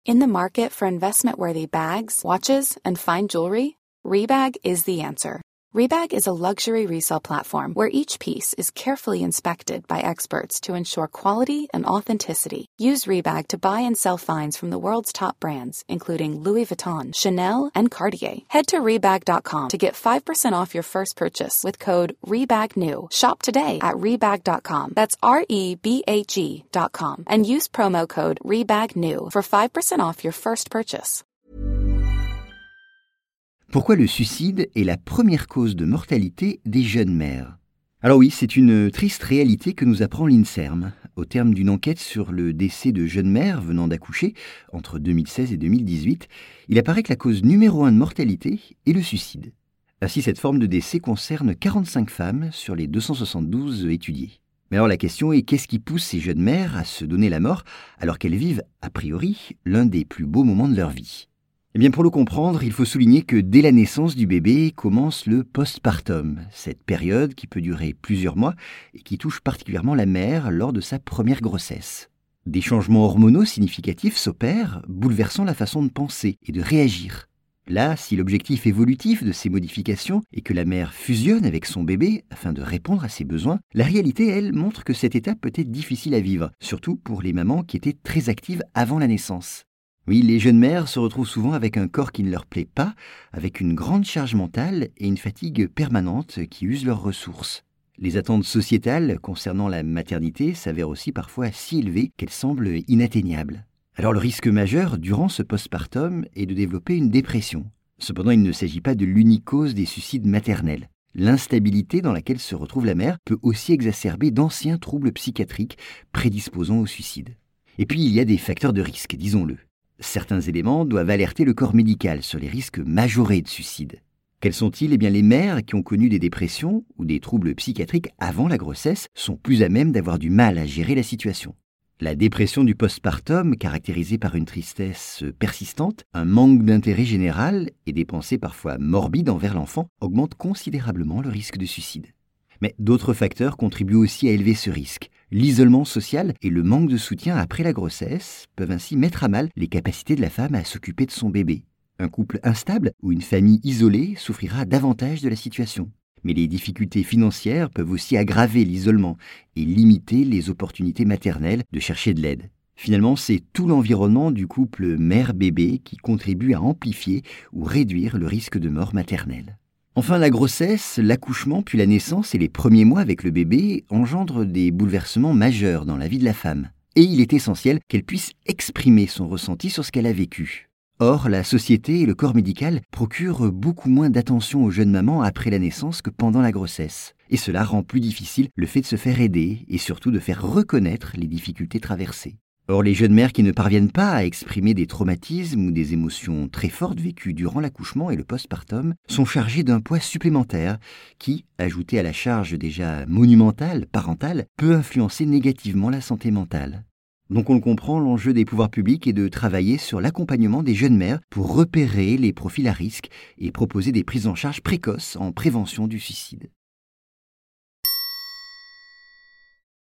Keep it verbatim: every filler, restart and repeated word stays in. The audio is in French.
In the market for investment-worthy bags, watches, and fine jewelry, Rebag is the answer. Rebag is a luxury resale platform where each piece is carefully inspected by experts to ensure quality and authenticity. Use Rebag to buy and sell finds from the world's top brands, including Louis Vuitton, Chanel, and Cartier. Head to Rebag dot com to get five percent off your first purchase with code REBAGNEW. Shop today at Rebag dot com. That's R E B A G dot com. And use promo code REBAGNEW for five percent off your first purchase. Pourquoi le suicide est la première cause de mortalité des jeunes mères? Alors oui, c'est une triste réalité que nous apprend l'INSERM. Au terme d'une enquête sur le décès de jeunes mères venant d'accoucher entre deux mille seize et deux mille dix-huit, il apparaît que la cause numéro un de mortalité est le suicide. Ainsi, cette forme de décès concerne quarante-cinq femmes sur les deux cent soixante-douze étudiées. Mais alors la question est, qu'est-ce qui pousse ces jeunes mères à se donner la mort alors qu'elles vivent, a priori, l'un des plus beaux moments de leur vie? Eh bien, pour le comprendre, il faut souligner que dès la naissance du bébé commence le postpartum, cette période qui peut durer plusieurs mois et qui touche particulièrement la mère lors de sa première grossesse. Des changements hormonaux significatifs s'opèrent, bouleversant la façon de penser et de réagir. Là, si l'objectif évolutif de ces modifications est que la mère fusionne avec son bébé afin de répondre à ses besoins, la réalité, elle, montre que cette étape peut être difficile à vivre, surtout pour les mamans qui étaient très actives avant la naissance. Oui, les jeunes mères se retrouvent souvent avec un corps qui ne leur plaît pas, avec une grande charge mentale et une fatigue permanente qui use leurs ressources. Les attentes sociétales concernant la maternité s'avèrent aussi parfois si élevées qu'elles semblent inatteignables. Alors le risque majeur durant ce postpartum est de développer une dépression. Cependant, il ne s'agit pas de l'unique cause des suicides maternels. L'instabilité dans laquelle se retrouve la mère peut aussi exacerber d'anciens troubles psychiatriques prédisposant au suicide. Et puis il y a des facteurs de risque, disons-le. Certains éléments doivent alerter le corps médical sur les risques majorés de suicide. Quels sont-ils? Eh bien, les mères qui ont connu des dépressions ou des troubles psychiatriques avant la grossesse sont plus à même d'avoir du mal à gérer la situation. La dépression du postpartum, caractérisée par une tristesse persistante, un manque d'intérêt général et des pensées parfois morbides envers l'enfant, augmente considérablement le risque de suicide. Mais d'autres facteurs contribuent aussi à élever ce risque. L'isolement social et le manque de soutien après la grossesse peuvent ainsi mettre à mal les capacités de la femme à s'occuper de son bébé. Un couple instable ou une famille isolée souffrira davantage de la situation. Mais les difficultés financières peuvent aussi aggraver l'isolement et limiter les opportunités maternelles de chercher de l'aide. Finalement, c'est tout l'environnement du couple mère-bébé qui contribue à amplifier ou réduire le risque de mort maternelle. Enfin, la grossesse, l'accouchement puis la naissance et les premiers mois avec le bébé engendrent des bouleversements majeurs dans la vie de la femme. Et il est essentiel qu'elle puisse exprimer son ressenti sur ce qu'elle a vécu. Or, la société et le corps médical procurent beaucoup moins d'attention aux jeunes mamans après la naissance que pendant la grossesse. Et cela rend plus difficile le fait de se faire aider et surtout de faire reconnaître les difficultés traversées. Or, les jeunes mères qui ne parviennent pas à exprimer des traumatismes ou des émotions très fortes vécues durant l'accouchement et le postpartum sont chargées d'un poids supplémentaire qui, ajouté à la charge déjà monumentale, parentale, peut influencer négativement la santé mentale. Donc on le comprend, l'enjeu des pouvoirs publics est de travailler sur l'accompagnement des jeunes mères pour repérer les profils à risque et proposer des prises en charge précoces en prévention du suicide.